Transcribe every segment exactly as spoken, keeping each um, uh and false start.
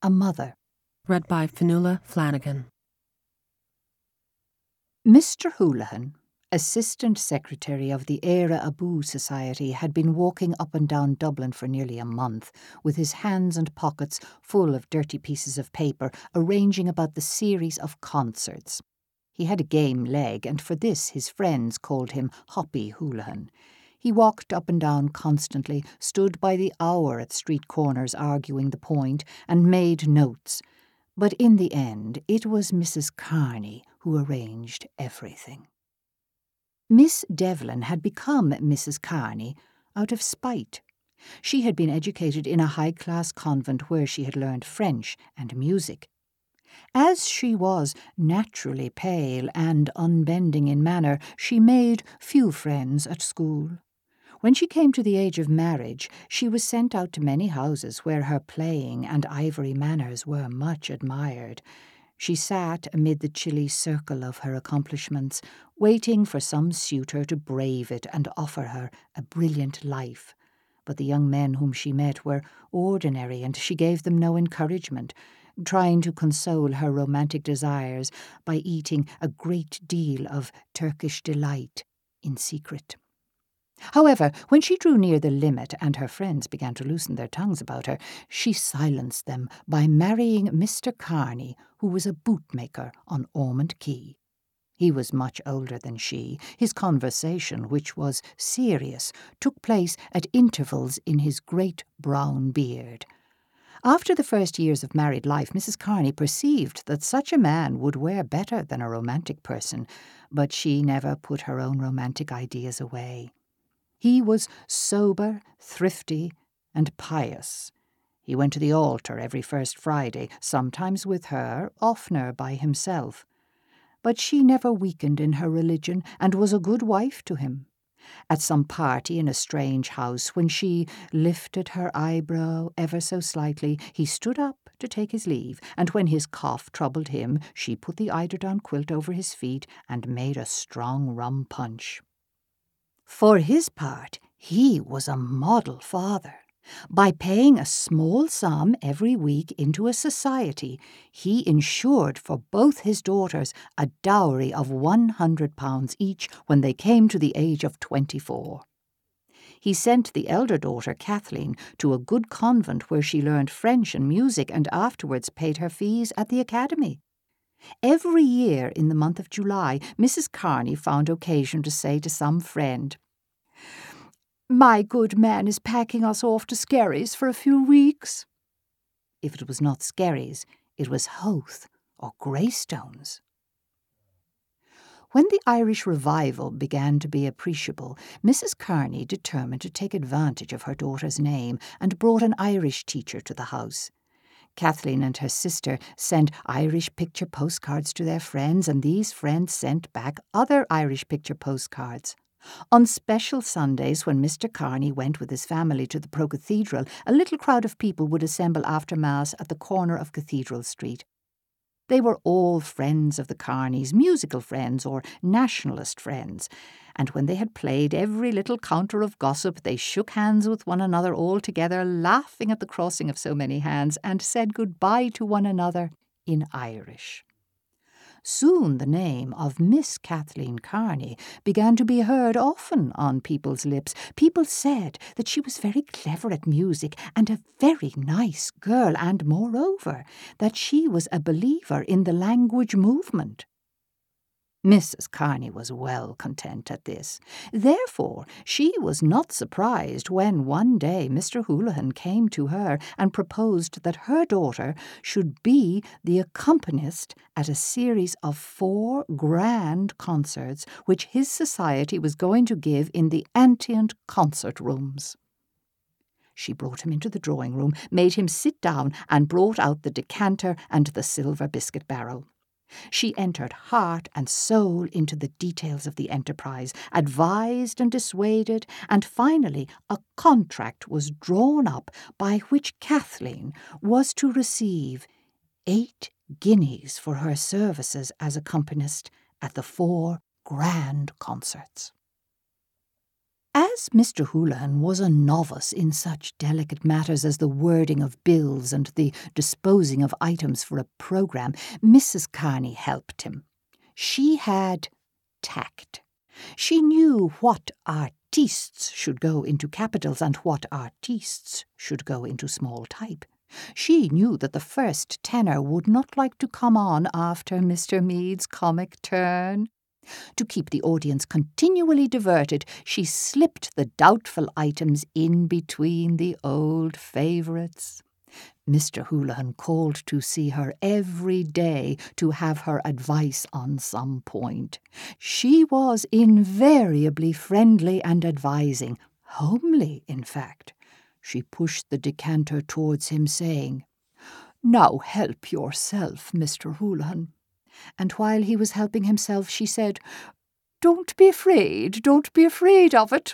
A Mother. Read by Fionnuala Flanagan. Mister Houlihan, Assistant Secretary of the Éire Aboo Society, had been walking up and down Dublin for nearly a month, with his hands and pockets full of dirty pieces of paper, arranging about the series of concerts. He had a game leg, and for this his friends called him Hoppy Houlihan. He walked up and down constantly, stood by the hour at street corners arguing the point, and made notes. But in the end, it was Missus Kearney who arranged everything. Miss Devlin had become Missus Kearney out of spite. She had been educated in a high-class convent where she had learned French and music. As she was naturally pale and unbending in manner, she made few friends at school. When she came to the age of marriage, she was sent out to many houses where her playing and ivory manners were much admired. She sat amid the chilly circle of her accomplishments, waiting for some suitor to brave it and offer her a brilliant life. But the young men whom she met were ordinary, and she gave them no encouragement, trying to console her romantic desires by eating a great deal of Turkish delight in secret. However, when she drew near the limit and her friends began to loosen their tongues about her, she silenced them by marrying Mister Kearney, who was a bootmaker on Ormond Quay. He was much older than she. His conversation, which was serious, took place at intervals in his great brown beard. After the first years of married life, Missus Kearney perceived that such a man would wear better than a romantic person, but she never put her own romantic ideas away. He was sober, thrifty, and pious. He went to the altar every first Friday, sometimes with her, oftener by himself. But she never weakened in her religion, and was a good wife to him. At some party in a strange house, when she lifted her eyebrow ever so slightly, he stood up to take his leave, and when his cough troubled him, she put the eiderdown quilt over his feet and made a strong rum punch. For his part, he was a model father. By paying a small sum every week into a society, he ensured for both his daughters a dowry of one hundred pounds each when they came to the age of twenty-four. He sent the elder daughter, Kathleen, to a good convent where she learned French and music and afterwards paid her fees at the academy. Every year in the month of July, Missus Kearney found occasion to say to some friend, "My good man is packing us off to Skerries for a few weeks." If it was not Skerries, it was Howth or Greystones. When the Irish revival began to be appreciable, Missus Kearney determined to take advantage of her daughter's name and brought an Irish teacher to the house. Kathleen and her sister sent Irish picture postcards to their friends, and these friends sent back other Irish picture postcards. On special Sundays, when Mister Kearney went with his family to the Pro-Cathedral, a little crowd of people would assemble after Mass at the corner of Cathedral Street. They were all friends of the Kearneys, musical friends or nationalist friends, and when they had played every little counter of gossip, they shook hands with one another all together, laughing at the crossing of so many hands, and said goodbye to one another in Irish. Soon the name of Miss Kathleen Kearney began to be heard often on people's lips. People said that she was very clever at music and a very nice girl, and moreover, that she was a believer in the language movement. Missus Kearney was well content at this. Therefore, she was not surprised when one day Mister Houlihan came to her and proposed that her daughter should be the accompanist at a series of four grand concerts which his society was going to give in the Antient concert rooms. She brought him into the drawing-room, made him sit down, and brought out the decanter and the silver biscuit barrel. She entered heart and soul into the details of the enterprise, advised and dissuaded, and finally a contract was drawn up by which Kathleen was to receive eight guineas for her services as accompanist at the four grand concerts. As Mister Houlihan was a novice in such delicate matters as the wording of bills and the disposing of items for a programme, Missus Kearney helped him. She had tact. She knew what artistes should go into capitals and what artistes should go into small type. She knew that the first tenor would not like to come on after Mister Meade's comic turn. To keep the audience continually diverted, she slipped the doubtful items in between the old favourites. Mister Houlihan called to see her every day to have her advice on some point. She was invariably friendly and advising, homely, in fact. She pushed the decanter towards him, saying, "Now help yourself, Mister Houlihan." And while he was helping himself, she said, "Don't be afraid, don't be afraid of it."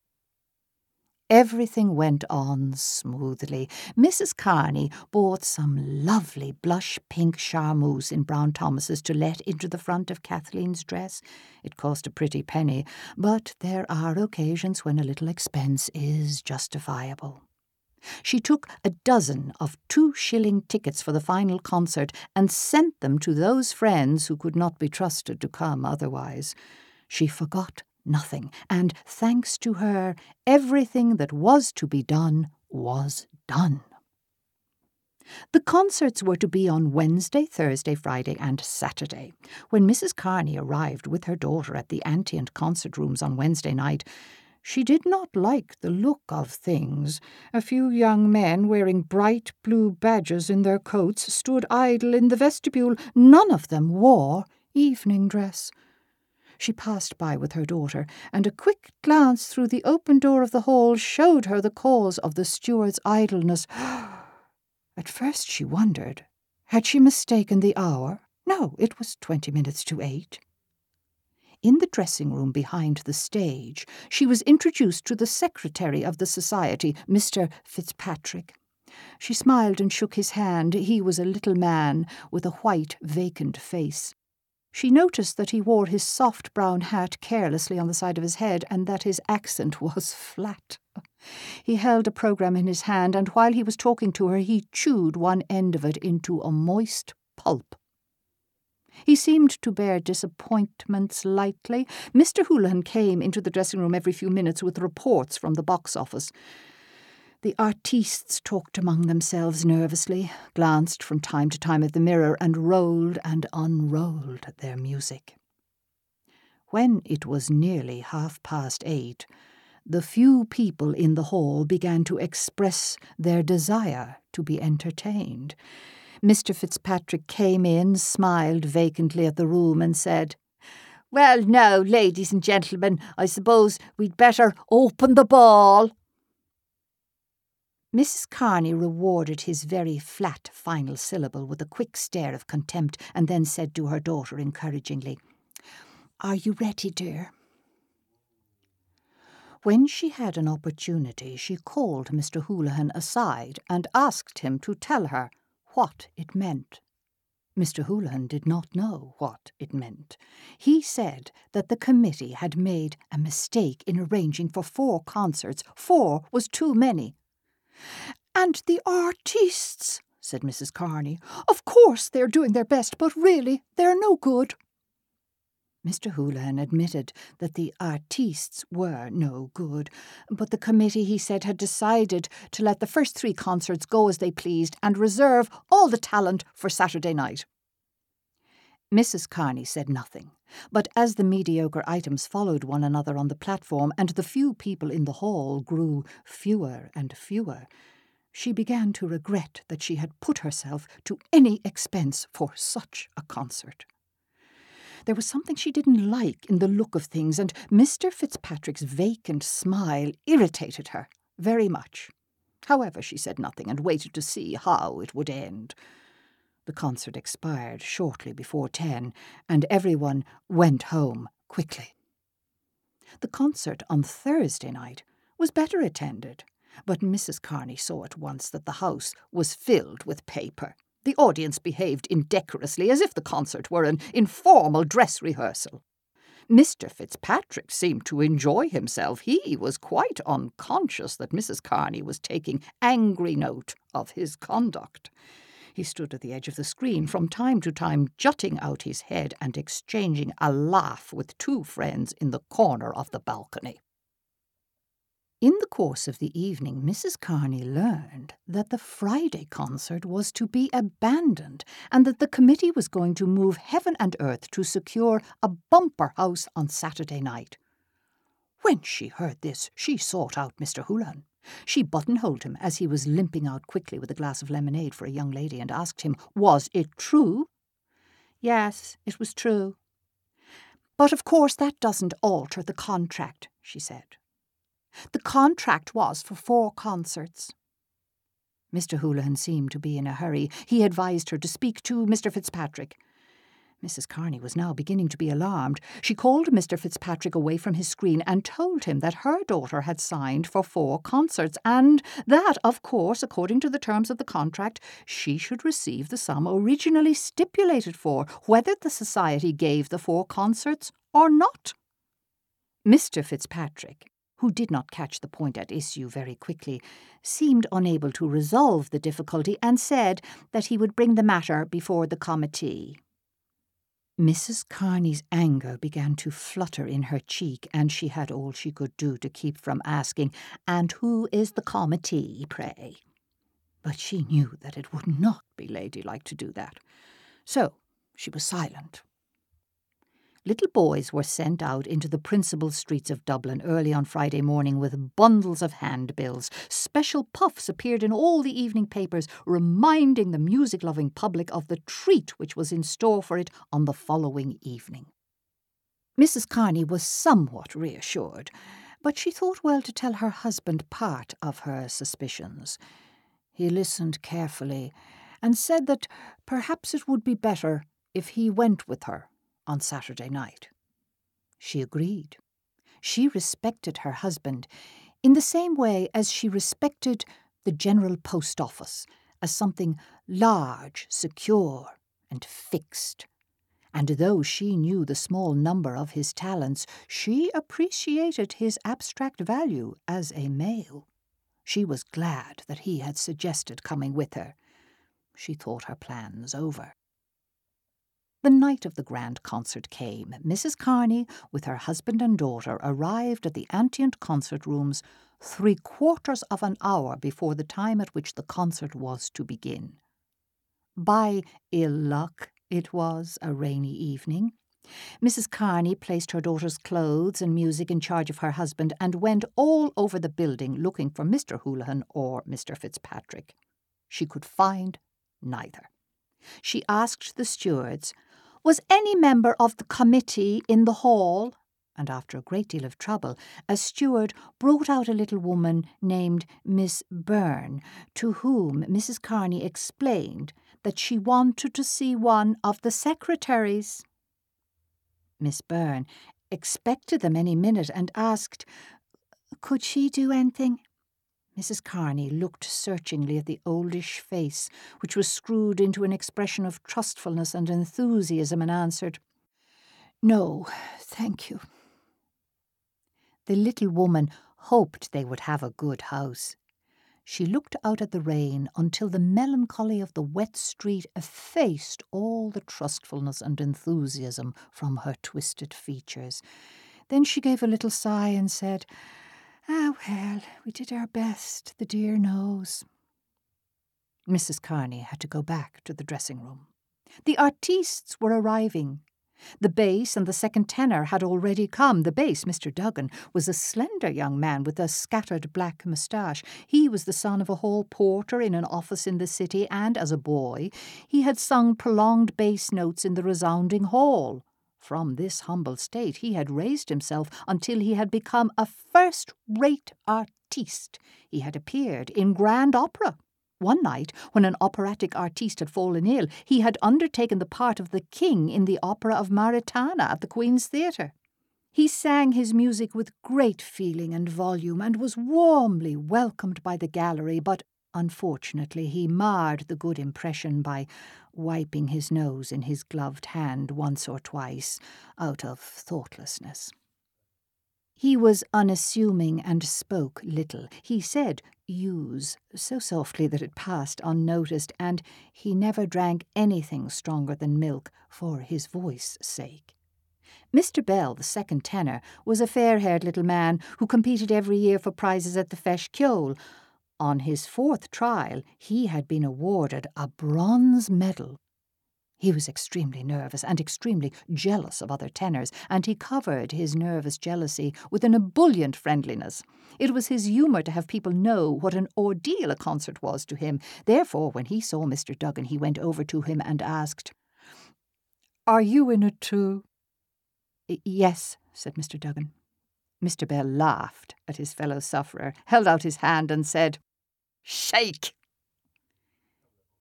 Everything went on smoothly. Missus Kearney bought some lovely blush-pink charmeuse in Brown Thomas's to let into the front of Kathleen's dress. It cost a pretty penny, but there are occasions when a little expense is justifiable. She took a dozen of two-shilling tickets for the final concert and sent them to those friends who could not be trusted to come otherwise. She forgot nothing, and thanks to her, everything that was to be done was done. The concerts were to be on Wednesday, Thursday, Friday, and Saturday. When Missus Kearney arrived with her daughter at the Antient Concert Rooms on Wednesday night, she did not like the look of things. A few young men wearing bright blue badges in their coats stood idle in the vestibule. None of them wore evening dress. She passed by with her daughter, and a quick glance through the open door of the hall showed her the cause of the steward's idleness. At first she wondered, had she mistaken the hour? No, it was twenty minutes to eight. In the dressing-room behind the stage, she was introduced to the secretary of the society, Mister Fitzpatrick. She smiled and shook his hand. He was a little man with a white, vacant face. She noticed that he wore his soft brown hat carelessly on the side of his head and that his accent was flat. He held a programme in his hand, and while he was talking to her, he chewed one end of it into a moist pulp. He seemed to bear disappointments lightly. Mister Houlihan came into the dressing-room every few minutes with reports from the box office. The artistes talked among themselves nervously, glanced from time to time at the mirror, and rolled and unrolled their music. When it was nearly half past eight, the few people in the hall began to express their desire to be entertained. Mister Fitzpatrick came in, smiled vacantly at the room, and said, "Well, now, ladies and gentlemen, I suppose we'd better open the ball." Missus Kearney rewarded his very flat final syllable with a quick stare of contempt, and then said to her daughter encouragingly, "Are you ready, dear?" When she had an opportunity, she called Mister Houlihan aside and asked him to tell her what it meant. Mister Houlihan did not know what it meant. He said that the committee had made a mistake in arranging for four concerts. Four was too many. "And the artistes," said Missus Kearney. "Of course they're doing their best, but really they're no good." Mister Houlihan admitted that the artistes were no good, but the committee, he said, had decided to let the first three concerts go as they pleased and reserve all the talent for Saturday night. Missus Kearney said nothing, but as the mediocre items followed one another on the platform and the few people in the hall grew fewer and fewer, she began to regret that she had put herself to any expense for such a concert. There was something she didn't like in the look of things, and Mister Fitzpatrick's vacant smile irritated her very much. However, she said nothing and waited to see how it would end. The concert expired shortly before ten, and everyone went home quickly. The concert on Thursday night was better attended, but Missus Kearney saw at once that the house was filled with paper. The audience behaved indecorously, as if the concert were an informal dress rehearsal. Mister Fitzpatrick seemed to enjoy himself. He was quite unconscious that Missus Carney was taking angry note of his conduct. He stood at the edge of the screen, from time to time jutting out his head and exchanging a laugh with two friends in the corner of the balcony. In the course of the evening, Missus Carney learned that the Friday concert was to be abandoned and that the committee was going to move heaven and earth to secure a bumper house on Saturday night. When she heard this, she sought out Mister Houlihan. She buttonholed him as he was limping out quickly with a glass of lemonade for a young lady and asked him, was it true? Yes, it was true. But of course that doesn't alter the contract, she said. The contract was for four concerts. Mister Houlihan seemed to be in a hurry. He advised her to speak to Mister Fitzpatrick. Missus Carney was now beginning to be alarmed. She called Mister Fitzpatrick away from his screen and told him that her daughter had signed for four concerts and that, of course, according to the terms of the contract, she should receive the sum originally stipulated for, whether the society gave the four concerts or not. Mister Fitzpatrick, who did not catch the point at issue very quickly, seemed unable to resolve the difficulty and said that he would bring the matter before the committee. Missus Carney's anger began to flutter in her cheek, and she had all she could do to keep from asking, "And who is the committee, pray?" But she knew that it would not be ladylike to do that, so she was silent. Little boys were sent out into the principal streets of Dublin early on Friday morning with bundles of handbills. Special puffs appeared in all the evening papers, reminding the music-loving public of the treat which was in store for it on the following evening. Missus Carney was somewhat reassured, but she thought well to tell her husband part of her suspicions. He listened carefully and said that perhaps it would be better if he went with her on Saturday night. She agreed. She respected her husband in the same way as she respected the General Post Office as something large, secure, and fixed. And though she knew the small number of his talents, she appreciated his abstract value as a male. She was glad that he had suggested coming with her. She thought her plans over. The night of the grand concert came. Missus Carney, with her husband and daughter, arrived at the Antient concert rooms three quarters of an hour before the time at which the concert was to begin. By ill luck, it was a rainy evening. Missus Carney placed her daughter's clothes and music in charge of her husband and went all over the building looking for Mister Houlihan or Mister Fitzpatrick. She could find neither. She asked the stewards, "Was any member of the committee in the hall?" And after a great deal of trouble, a steward brought out a little woman named Miss Byrne, to whom Missus Carney explained that she wanted to see one of the secretaries. Miss Byrne expected them any minute and asked, "Could she do anything?" Missus Carney looked searchingly at the oldish face, which was screwed into an expression of trustfulness and enthusiasm, and answered, "No, thank you." The little woman hoped they would have a good house. She looked out at the rain until the melancholy of the wet street effaced all the trustfulness and enthusiasm from her twisted features. Then she gave a little sigh and said, "Ah, well, we did our best, the dear knows." Missus Carney had to go back to the dressing-room. The artistes were arriving. The bass and the second tenor had already come. The bass, Mister Duggan, was a slender young man with a scattered black moustache. He was the son of a hall porter in an office in the city, and as a boy he had sung prolonged bass notes in the resounding hall. From this humble state he had raised himself until he had become a first-rate artiste. He had appeared in grand opera. One night, when an operatic artiste had fallen ill, he had undertaken the part of the king in the opera of Maritana at the Queen's Theatre. He sang his music with great feeling and volume, and was warmly welcomed by the gallery, but Unfortunately, he marred the good impression by wiping his nose in his gloved hand once or twice out of thoughtlessness. He was unassuming and spoke little. He said "use" so softly that it passed unnoticed, and he never drank anything stronger than milk for his voice's sake. Mister Bell, the second tenor, was a fair-haired little man who competed every year for prizes at the Feis Ceoil. On his fourth trial, he had been awarded a bronze medal. He was extremely nervous and extremely jealous of other tenors, and he covered his nervous jealousy with an ebullient friendliness. It was his humour to have people know what an ordeal a concert was to him. Therefore, when he saw Mister Duggan, he went over to him and asked, "Are you in it too?" "Yes," said Mister Duggan. Mister Bell laughed at his fellow sufferer, held out his hand and said, "Shake!"